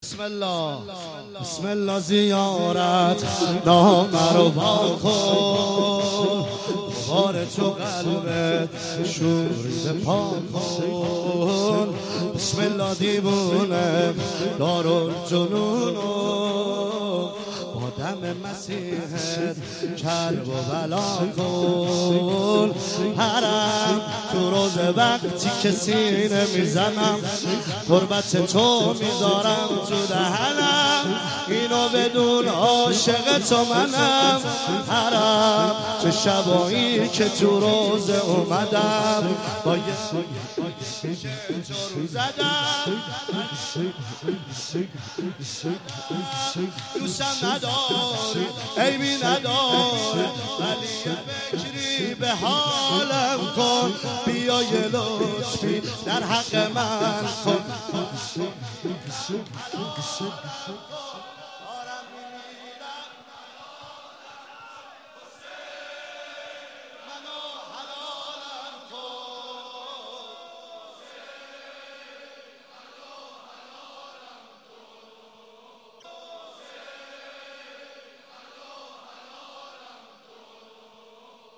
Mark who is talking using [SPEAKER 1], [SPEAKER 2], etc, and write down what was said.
[SPEAKER 1] بسم الله زیارت نامه رو کن، بار تو قلبت شوریده پاک کن. بسم الله دیوونه دارالجنونو با دم مسیحت کرب و بلا کن. حرم تو روز وقتی که سینه میزنم قربت تو میذارم تو دهنم، اینو بدون عاشق تو منم. حرم چه شبایی که تو روز اومدم با یه جارو زدم، دوستم نداره عیبی نداره ولی یه فکری به حالم کن، بیا یه لطفی در حق من کن.